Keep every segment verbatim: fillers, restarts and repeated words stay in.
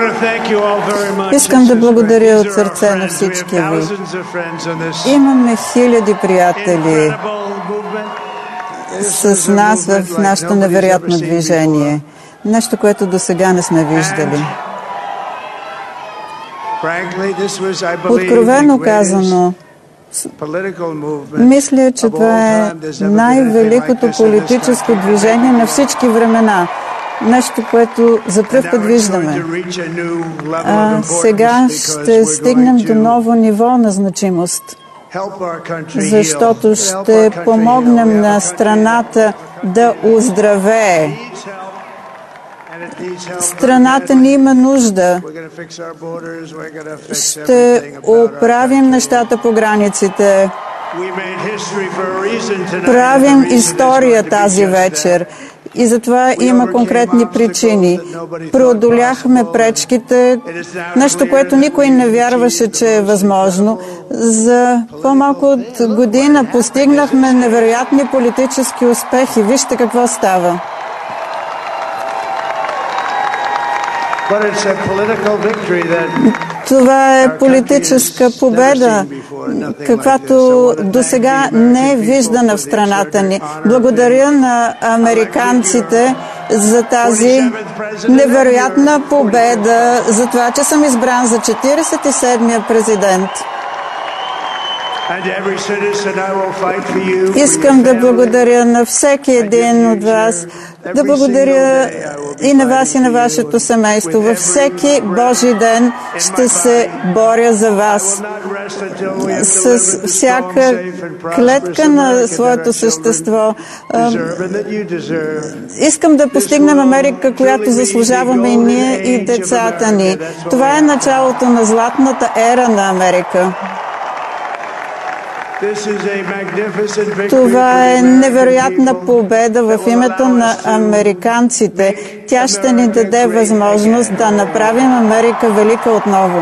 Искам да благодаря от сърце на всички ви. Имаме хиляди приятели с нас в нашето невероятно движение. Нещо, което до сега не сме виждали. Откровено казано, мисля, че това е най-великото политическо движение на всички времена. Нещо, което за пръв път виждаме. А сега ще стигнем до ново ниво на значимост, защото ще помогнем на страната да оздравее. Страната ни има нужда. Ще оправим нещата по границите. Правим история тази вечер. И затова има конкретни причини. Преодоляхме пречките, нещо, което никой не вярваше, че е възможно. За по-малко от година постигнахме невероятни политически успехи. Вижте какво става. Това е политическа победа, каквато досега не е виждана в страната ни. Благодаря на американците за тази невероятна победа, за това, че съм избран за четиридесет и седмия президент. Искам да благодаря на всеки един от вас, да благодаря и на вас, и на вашето семейство. Във всеки Божи ден ще се боря за вас. С всяка клетка на своето същество. Искам да постигнем Америка, която заслужаваме и ние, и децата ни. Това е началото на златната ера на Америка. Това е невероятна победа в името на американците. Тя ще ни даде възможност да направим Америка велика отново.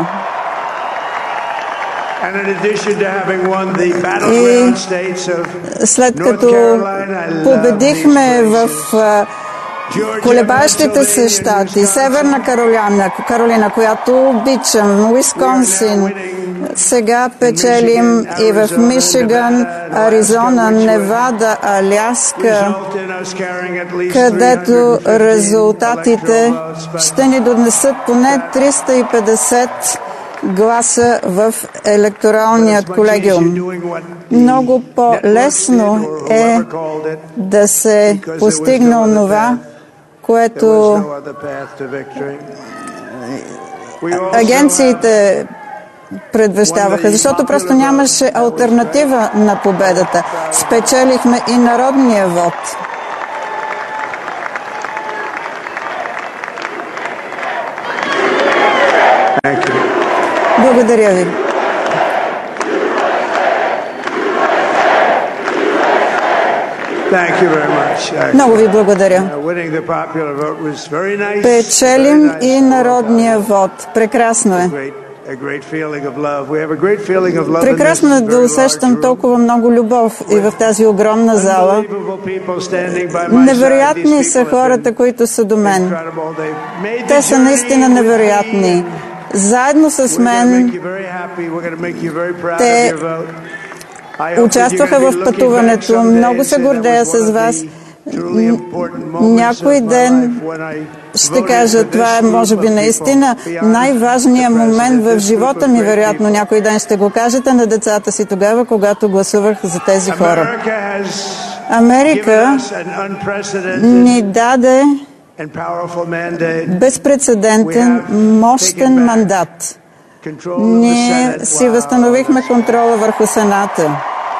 И след като победихме в колебащите се щати, Северна Каролина, Каролина, която обичам, Уисконсин, сега печелим и в Мишиган, Аризона, Невада, Аляска, където резултатите ще ни донесат поне триста и петдесет гласа в електоралният колегиум. Много по-лесно е да се постигне онова, което агенциите предвещаваха, защото просто нямаше алтернатива на победата. Спечелихме и народния вод. Благодаря ви. Много ви благодаря. Печелим и народния вод. Прекрасно е. Прекрасно е да усещам толкова много любов и в тази огромна зала. Невероятни са хората, които са до мен. Те са наистина невероятни. Заедно с мен те участваха в пътуването. Много се гордея с вас. Някой ден ще кажа, това е може би наистина най-важният момент в живота ми, вероятно някой ден ще го кажете на децата си тогава, когато гласувах за тези хора. Америка ни даде безпрецедентен, мощен мандат. Ние си възстановихме контрола върху Сената.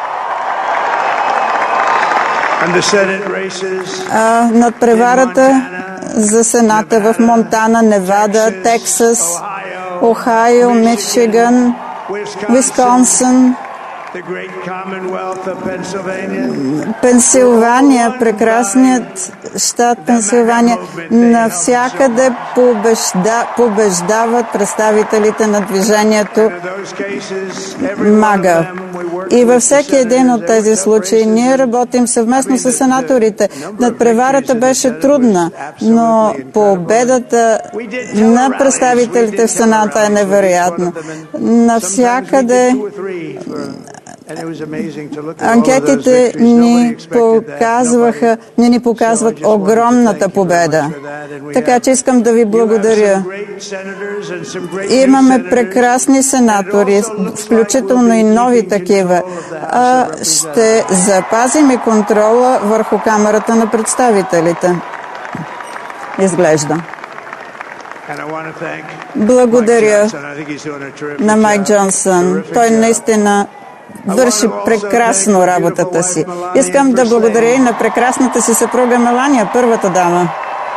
А, надпреварата за Сената в Монтана, Невада, Тексас, Охайо, Мичиган, Уисконсин, Пенсилвания, прекрасният щат Пенсилвания, навсякъде побежда, побеждават представителите на движението МАГА. И във всеки един от тези случаи ние работим съвместно с сенаторите. Надпреварата беше трудна, но победата на представителите в Сената е невероятна. Навсякъде анкетите ни показваха, ни, ни показват огромната победа. Така че искам да ви благодаря. Имаме прекрасни сенатори, включително и нови такива. А ще запазим и контрола върху Камерата на представителите. Изглежда. Благодаря на Майк Джонсън. Той наистина върши прекрасно работата си. Искам да благодаря и на прекрасната си съпруга Мелания, първата дама.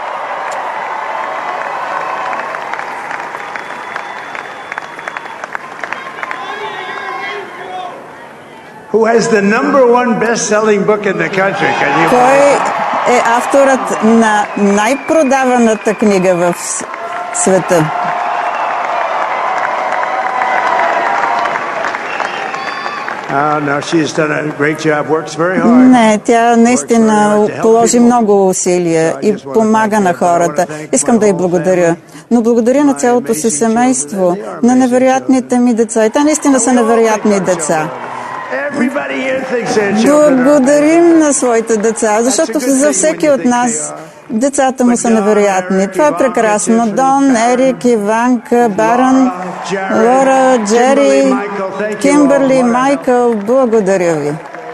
Кой е авторът на най-продаваната книга в света? Не, тя наистина положи много усилия и помага на хората. Искам да й благодаря. Но благодаря на цялото си семейство, на невероятните ми деца. И те наистина са невероятни деца. Благодарим на своите деца, защото за всеки от нас децата му са невероятни. Това е прекрасно. Дон, Ерик, Иванка, Барон, Лора, Джери, Кимбърли, Майкъл, благодаря ви.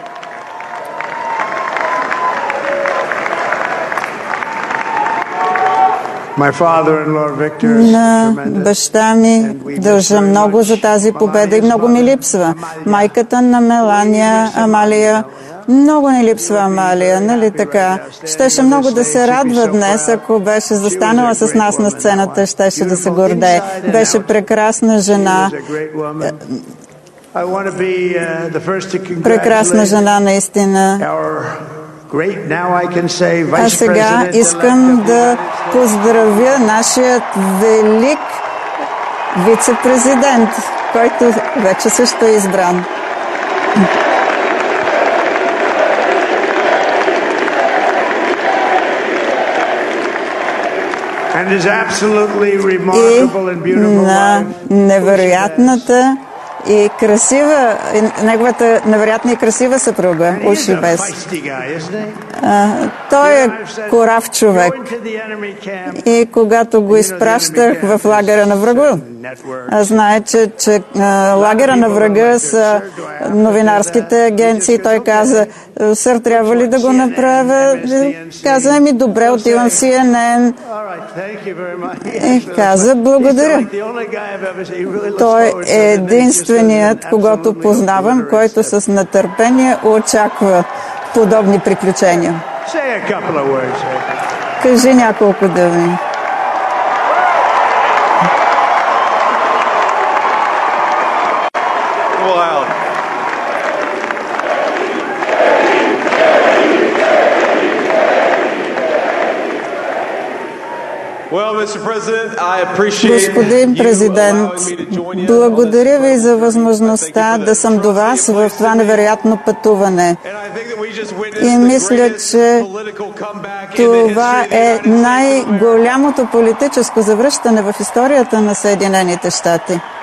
На баща ми дължа много за тази победа и много ми липсва. Майката на Мелания, Амалия, много ни липсва Амалия, нали така? Щеше много да се радва днес, ако беше застанала с нас на сцената, щеше да се гордее. Беше прекрасна жена. Прекрасна жена, наистина. А сега искам да поздравя нашият велик вице-президент, който вече също е избран. И на невероятната и красива, неговата невероятна и красива съпруга, Уши Без. Той е корав човек. И когато го изпращах в лагера на врага, знае, че, че лагера на врага са новинарските агенции. Той каза, сър, трябва ли да го направя? Каза ми, добре, отивам в Си Ен Ен. И каза, благодаря. Той е единственият, когото познавам, който с нетърпение очаква подобни приключения. Кажи няколко думи. Господин президент, благодаря ви за възможността да съм до вас в това невероятно пътуване. И мисля, че това е най-голямото политическо завръщане в историята на Съединените щати.